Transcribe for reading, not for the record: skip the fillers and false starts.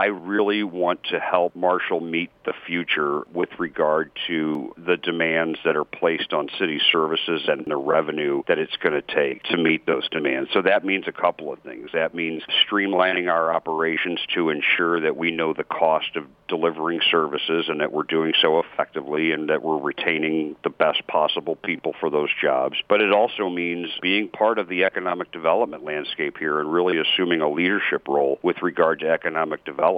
really want to help Marshall meet the future with regard to the demands that are placed on city services and the revenue that it's going to take to meet those demands. So that means a couple of things. That means streamlining our operations to ensure that we know the cost of delivering services and that we're doing so effectively and that we're retaining the best possible people for those jobs. But it also means being part of the economic development landscape here and really assuming a leadership role with regard to economic development.